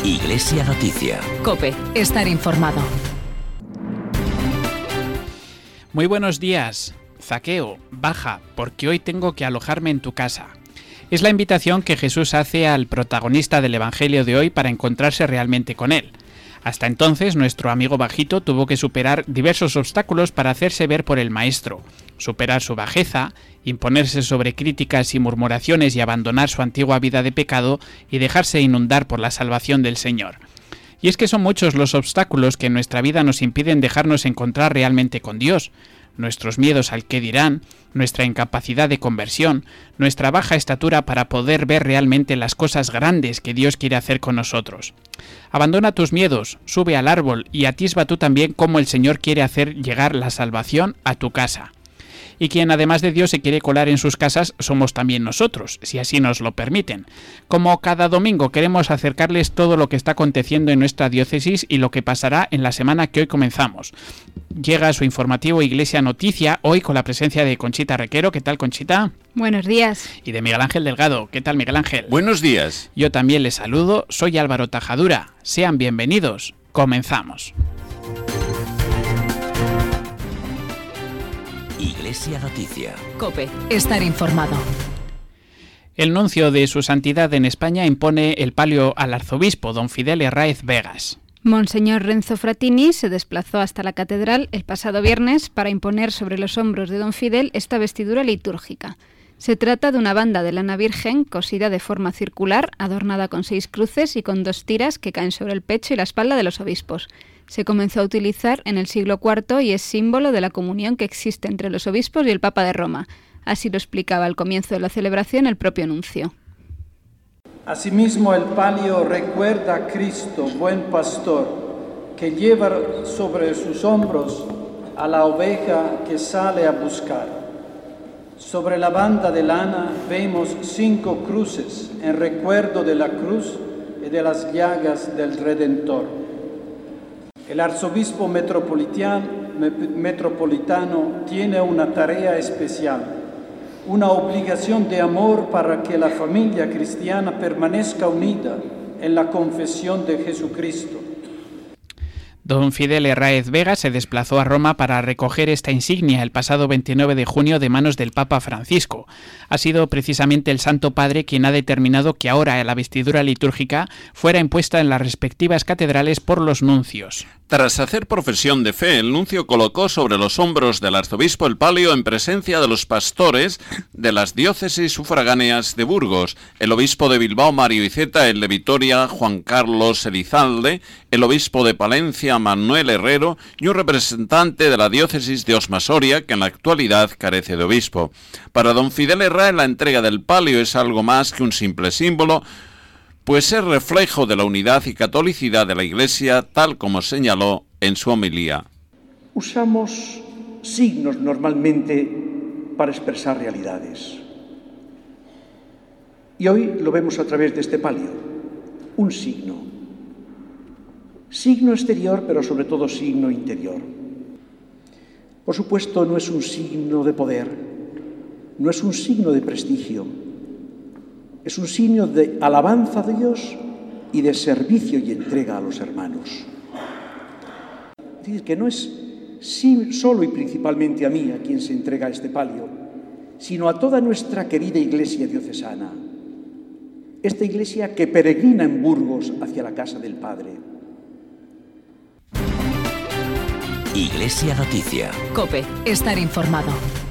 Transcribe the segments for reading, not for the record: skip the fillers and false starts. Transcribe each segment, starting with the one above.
Iglesia Noticia. COPE. Estar informado. Muy buenos días. Zaqueo, baja, porque hoy tengo que alojarme en tu casa. Es la invitación que Jesús hace al protagonista del Evangelio de hoy para encontrarse realmente con él. Hasta entonces, nuestro amigo bajito tuvo que superar diversos obstáculos para hacerse ver por el Maestro, superar su bajeza, imponerse sobre críticas y murmuraciones y abandonar su antigua vida de pecado y dejarse inundar por la salvación del Señor. Y es que son muchos los obstáculos que en nuestra vida nos impiden dejarnos encontrar realmente con Dios. Nuestros miedos al qué dirán, nuestra incapacidad de conversión, nuestra baja estatura para poder ver realmente las cosas grandes que Dios quiere hacer con nosotros. Abandona tus miedos, sube al árbol y atisba tú también cómo el Señor quiere hacer llegar la salvación a tu casa. Y quien además de Dios se quiere colar en sus casas somos también nosotros, si así nos lo permiten. Como cada domingo queremos acercarles todo lo que está aconteciendo en nuestra diócesis y lo que pasará en la semana que hoy comenzamos. Llega su informativo Iglesia Noticia, hoy con la presencia de Conchita Requero. ¿Qué tal, Conchita? Buenos días. Y de Miguel Ángel Delgado. ¿Qué tal, Miguel Ángel? Buenos días. Yo también les saludo, soy Álvaro Tajadura. Sean bienvenidos. Comenzamos. Iglesia Noticia. COPE. Estar informado. El nuncio de su santidad en España impone el palio al arzobispo, don Fidel Herráez Vegas. Monseñor Renzo Frattini se desplazó hasta la catedral el pasado viernes para imponer sobre los hombros de don Fidel esta vestidura litúrgica. Se trata de una banda de lana virgen cosida de forma circular, adornada con 6 cruces y con 2 tiras que caen sobre el pecho y la espalda de los obispos. Se comenzó a utilizar en el siglo IV y es símbolo de la comunión que existe entre los obispos y el Papa de Roma. Así lo explicaba al comienzo de la celebración el propio nuncio. Asimismo, el palio recuerda a Cristo, buen pastor, que lleva sobre sus hombros a la oveja que sale a buscar. Sobre la banda de lana vemos 5 cruces en recuerdo de la cruz y de las llagas del Redentor. El arzobispo metropolitano tiene una tarea especial, una obligación de amor para que la familia cristiana permanezca unida en la confesión de Jesucristo. Don Fidel Herráez Vegas se desplazó a Roma para recoger esta insignia el pasado 29 de junio de manos del Papa Francisco. Ha sido precisamente el Santo Padre quien ha determinado que ahora la vestidura litúrgica fuera impuesta en las respectivas catedrales por los nuncios. Tras hacer profesión de fe, el nuncio colocó sobre los hombros del arzobispo el palio en presencia de los pastores de las diócesis sufragáneas de Burgos, el obispo de Bilbao, Mario Iceta, el de Vitoria, Juan Carlos Elizalde, el obispo de Palencia, Manuel Herrero, y un representante de la diócesis de Osma-Soria, que en la actualidad carece de obispo. Para don Fidel Herráez, la entrega del palio es algo más que un simple símbolo, pues es reflejo de la unidad y catolicidad de la Iglesia, tal como señaló en su homilía. Usamos signos normalmente para expresar realidades. Y hoy lo vemos a través de este palio, un signo. Signo exterior, pero sobre todo signo interior. Por supuesto, no es un signo de poder, no es un signo de prestigio, es un signo de alabanza a Dios y de servicio y entrega a los hermanos. Es decir, que no es solo y principalmente a mí a quien se entrega este palio, sino a toda nuestra querida Iglesia diocesana. Esta Iglesia que peregrina en Burgos hacia la casa del Padre. Iglesia Noticia. COPE. Estar informado.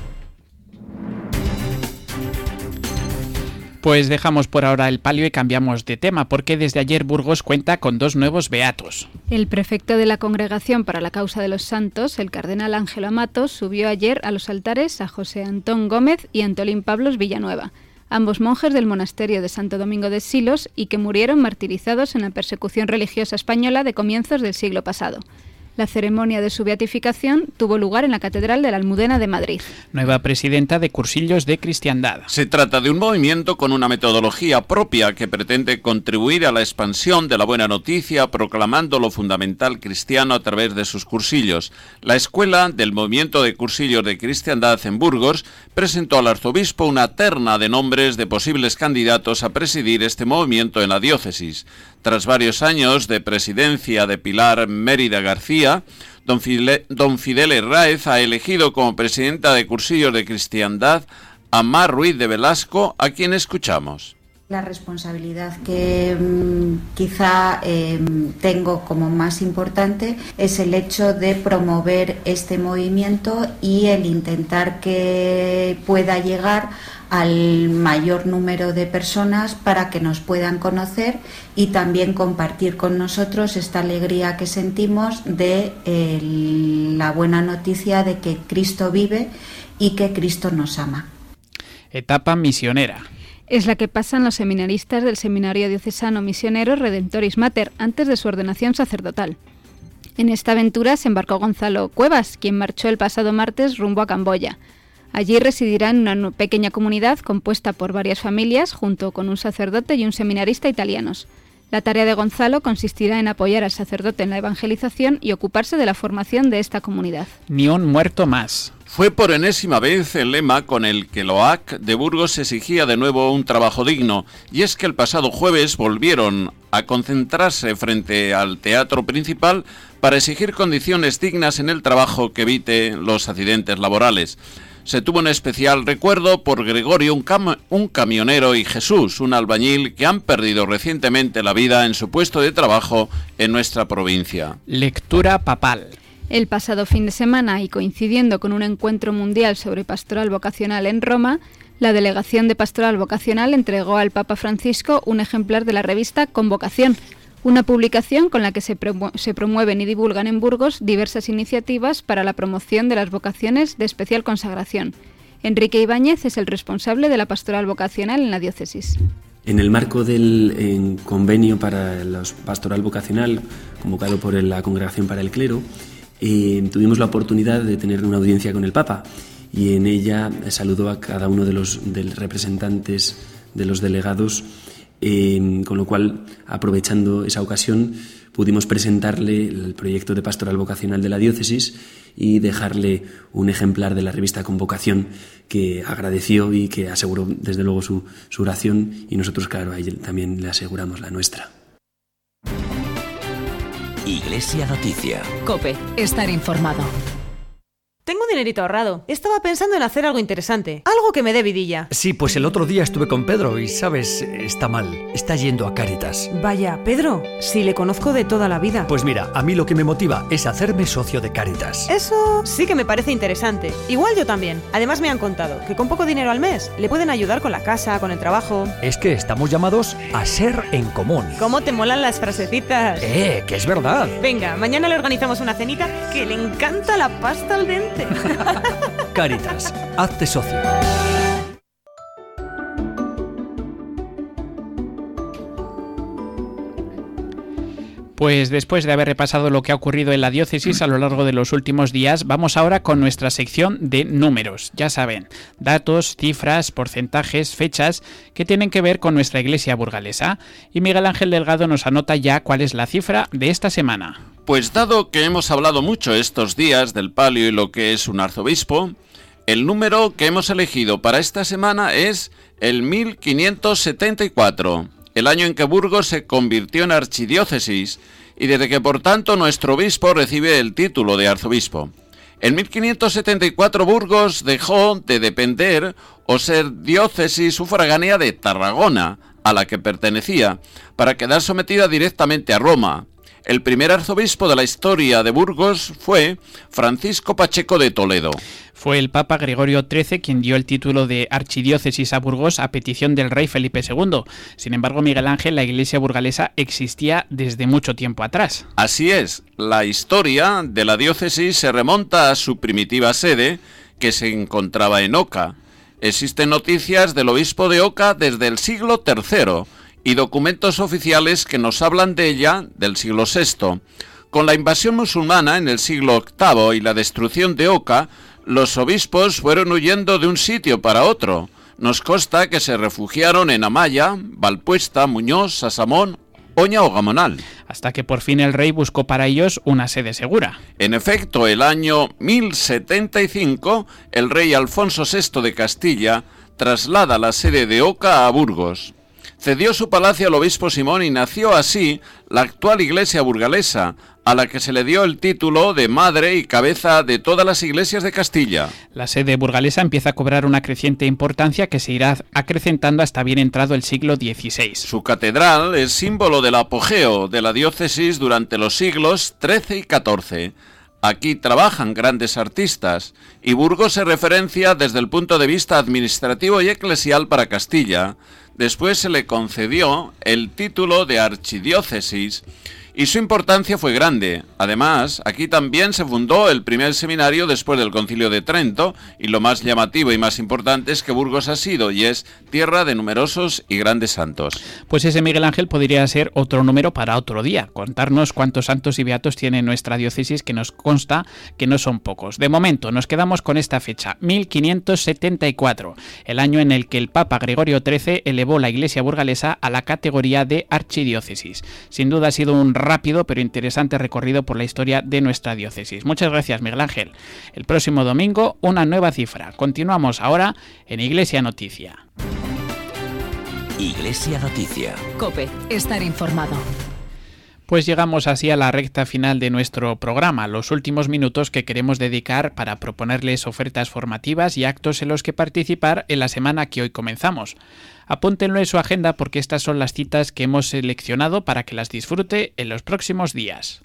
Pues dejamos por ahora el palio y cambiamos de tema, porque desde ayer Burgos cuenta con 2 nuevos beatos. El prefecto de la Congregación para la Causa de los Santos, el cardenal Ángelo Amato, subió ayer a los altares a José Antón Gómez y Antolín Pablos Villanueva, ambos monjes del monasterio de Santo Domingo de Silos y que murieron martirizados en la persecución religiosa española de comienzos del siglo pasado. La ceremonia de su beatificación tuvo lugar en la Catedral de la Almudena de Madrid. Nueva presidenta de Cursillos de Cristiandad. Se trata de un movimiento con una metodología propia que pretende contribuir a la expansión de la buena noticia, proclamando lo fundamental cristiano a través de sus cursillos. La escuela del movimiento de Cursillos de Cristiandad en Burgos presentó al arzobispo una terna de nombres de posibles candidatos a presidir este movimiento en la diócesis. Tras varios años de presidencia de Pilar Mérida García, don Fidel Herráez ha elegido como presidenta de Cursillos de Cristiandad a Mar Ruiz de Velasco, a quien escuchamos. La responsabilidad que quizá tengo como más importante es el hecho de promover este movimiento y el intentar que pueda llegar al mayor número de personas para que nos puedan conocer y también compartir con nosotros esta alegría que sentimos de la buena noticia de que Cristo vive y que Cristo nos ama. Etapa misionera. Es la que pasan los seminaristas del Seminario Diocesano Misionero Redemptoris Mater antes de su ordenación sacerdotal. En esta aventura se embarcó Gonzalo Cuevas, quien marchó el pasado martes rumbo a Camboya. Allí residirá en una pequeña comunidad compuesta por varias familias, junto con un sacerdote y un seminarista italianos. La tarea de Gonzalo consistirá en apoyar al sacerdote en la evangelización y ocuparse de la formación de esta comunidad. Ni un muerto más. Fue por enésima vez el lema con el que la OAC de Burgos exigía de nuevo un trabajo digno, y es que el pasado jueves volvieron a concentrarse frente al teatro principal para exigir condiciones dignas en el trabajo que evite los accidentes laborales. Se tuvo un especial recuerdo por Gregorio, un camionero, y Jesús, un albañil, que han perdido recientemente la vida en su puesto de trabajo en nuestra provincia. Lectura papal. El pasado fin de semana, y coincidiendo con un encuentro mundial sobre pastoral vocacional en Roma, la Delegación de Pastoral Vocacional entregó al Papa Francisco un ejemplar de la revista Convocación, una publicación con la que se promueven y divulgan en Burgos diversas iniciativas para la promoción de las vocaciones de especial consagración. Enrique Ibáñez es el responsable de la pastoral vocacional en la diócesis. En el marco del convenio para la pastoral vocacional, convocado por la Congregación para el Clero, tuvimos la oportunidad de tener una audiencia con el Papa, y en ella saludó a cada uno de los representantes de los delegados, con lo cual, aprovechando esa ocasión, pudimos presentarle el proyecto de pastoral vocacional de la diócesis y dejarle un ejemplar de la revista Convocación, que agradeció y que aseguró desde luego su oración, y nosotros, claro, a él también le aseguramos la nuestra. Iglesia Noticia. COPE. Estar informado. Tengo un dinerito ahorrado. Estaba pensando en hacer algo interesante. Algo que me dé vidilla. Sí, pues el otro día estuve con Pedro y, ¿sabes? Está mal. Está yendo a Cáritas. Vaya, Pedro, si le conozco de toda la vida. Pues mira, a mí lo que me motiva es hacerme socio de Cáritas. Eso sí que me parece interesante. Igual yo también. Además me han contado que con poco dinero al mes le pueden ayudar con la casa, con el trabajo. Es que estamos llamados a ser en común. ¿Cómo te molan las frasecitas? Que es verdad. Venga, mañana le organizamos una cenita, que le encanta la pasta al dente. Cáritas, hazte socio. Pues después de haber repasado lo que ha ocurrido en la diócesis a lo largo de los últimos días, vamos ahora con nuestra sección de números. Ya saben, datos, cifras, porcentajes, fechas que tienen que ver con nuestra iglesia burgalesa. Y Miguel Ángel Delgado nos anota ya cuál es la cifra de esta semana. Pues dado que hemos hablado mucho estos días del palio y lo que es un arzobispo, el número que hemos elegido para esta semana es el 1574, el año en que Burgos se convirtió en archidiócesis y desde que por tanto nuestro obispo recibe el título de arzobispo. En 1574 Burgos dejó de depender o ser diócesis sufragánea de Tarragona, a la que pertenecía, para quedar sometida directamente a Roma. El primer arzobispo de la historia de Burgos fue Francisco Pacheco de Toledo. Fue el Papa Gregorio XIII quien dio el título de archidiócesis a Burgos a petición del rey Felipe II. Sin embargo, Miguel Ángel, la iglesia burgalesa existía desde mucho tiempo atrás. Así es, la historia de la diócesis se remonta a su primitiva sede, que se encontraba en Oca. Existen noticias del obispo de Oca desde el siglo III, y documentos oficiales que nos hablan de ella del siglo VI. Con la invasión musulmana en el siglo VIII y la destrucción de Oca, los obispos fueron huyendo de un sitio para otro. Nos consta que se refugiaron en Amaya, Valpuesta, Muñoz, Sasamón, Oña o Gamonal. Hasta que por fin el rey buscó para ellos una sede segura. En efecto, el año 1075, el rey Alfonso VI de Castilla traslada la sede de Oca a Burgos. Cedió su palacio al obispo Simón y nació así la actual iglesia burgalesa, a la que se le dio el título de madre y cabeza de todas las iglesias de Castilla. La sede burgalesa empieza a cobrar una creciente importancia que se irá acrecentando hasta bien entrado el siglo XVI. Su catedral es símbolo del apogeo de la diócesis durante los siglos XIII y XIV. Aquí trabajan grandes artistas y Burgos se referencia desde el punto de vista administrativo y eclesial para Castilla. Después se le concedió el título de archidiócesis y su importancia fue grande. Además, aquí también se fundó el primer seminario después del Concilio de Trento, y lo más llamativo y más importante es que Burgos ha sido y es tierra de numerosos y grandes santos. Pues ese Miguel Ángel podría ser otro número para otro día, contarnos cuántos santos y beatos tiene nuestra diócesis, que nos consta que no son pocos. De momento nos quedamos con esta fecha, 1574, el año en el que el Papa Gregorio XIII elevó la Iglesia burgalesa a la categoría de archidiócesis. Sin duda ha sido un rápido pero interesante recorrido por la historia de nuestra diócesis. Muchas gracias, Miguel Ángel. El próximo domingo, una nueva cifra. Continuamos ahora en Iglesia Noticia. Iglesia Noticia. COPE, estar informado. Pues llegamos así a la recta final de nuestro programa, los últimos minutos que queremos dedicar para proponerles ofertas formativas y actos en los que participar en la semana que hoy comenzamos. Apúntenlo en su agenda porque estas son las citas que hemos seleccionado para que las disfrute en los próximos días.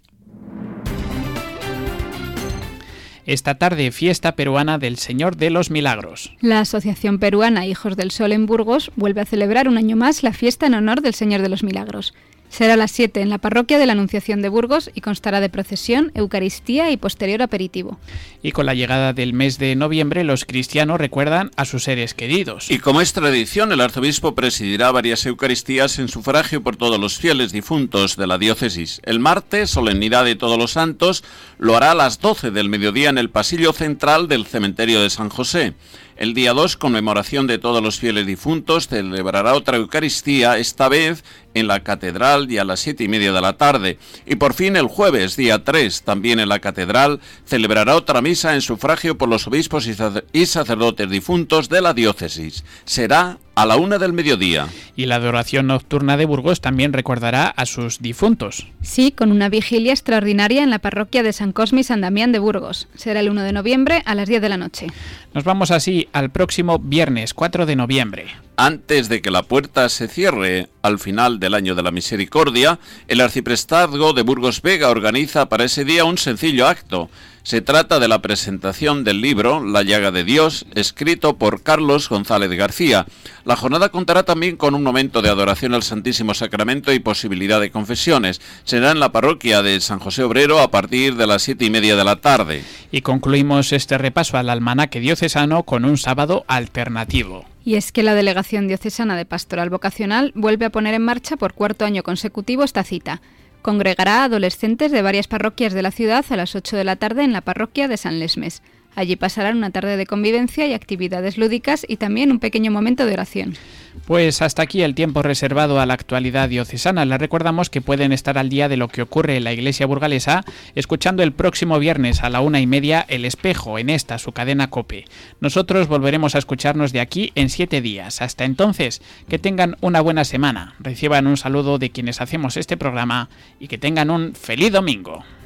Esta tarde, fiesta peruana del Señor de los Milagros. La Asociación Peruana Hijos del Sol en Burgos vuelve a celebrar un año más la fiesta en honor del Señor de los Milagros. Será a las 7 en la parroquia de la Anunciación de Burgos y constará de procesión, eucaristía y posterior aperitivo. Y con la llegada del mes de noviembre, los cristianos recuerdan a sus seres queridos. Y como es tradición, el arzobispo presidirá varias eucaristías en sufragio por todos los fieles difuntos de la diócesis. El martes, solemnidad de Todos los Santos, lo hará a las 12 del mediodía en el pasillo central del cementerio de San José. El día 2, conmemoración de todos los fieles difuntos, celebrará otra Eucaristía, esta vez en la Catedral y a las 7:30 de la tarde. Y por fin el jueves, día 3, también en la Catedral, celebrará otra misa en sufragio por los obispos y sacerdotes difuntos de la diócesis. Será a la 1 del mediodía. Y la adoración nocturna de Burgos también recordará a sus difuntos. Sí, con una vigilia extraordinaria en la parroquia de San Cosme y San Damián de Burgos. Será el 1 de noviembre a las 10 de la noche. Nos vamos así al próximo viernes 4 de noviembre. Antes de que la puerta se cierre al final del año de la misericordia, el arciprestazgo de Burgos Vega organiza para ese día un sencillo acto. Se trata de la presentación del libro La llaga de Dios, escrito por Carlos González García. La jornada contará también con un momento de adoración al Santísimo Sacramento y posibilidad de confesiones. Será en la parroquia de San José Obrero a partir de las 7:30 de la tarde. Y concluimos este repaso al almanaque diocesano con un sábado alternativo. Y es que la Delegación Diocesana de Pastoral Vocacional vuelve a poner en marcha por cuarto año consecutivo esta cita. Congregará a adolescentes de varias parroquias de la ciudad a las 8 de la tarde en la parroquia de San Lesmes. Allí pasarán una tarde de convivencia y actividades lúdicas y también un pequeño momento de oración. Pues hasta aquí el tiempo reservado a la actualidad diocesana. Les recordamos que pueden estar al día de lo que ocurre en la Iglesia burgalesa escuchando el próximo viernes a la 1:30 El Espejo en esta, su cadena COPE. Nosotros volveremos a escucharnos de aquí en 7 días. Hasta entonces, que tengan una buena semana. Reciban un saludo de quienes hacemos este programa y que tengan un feliz domingo.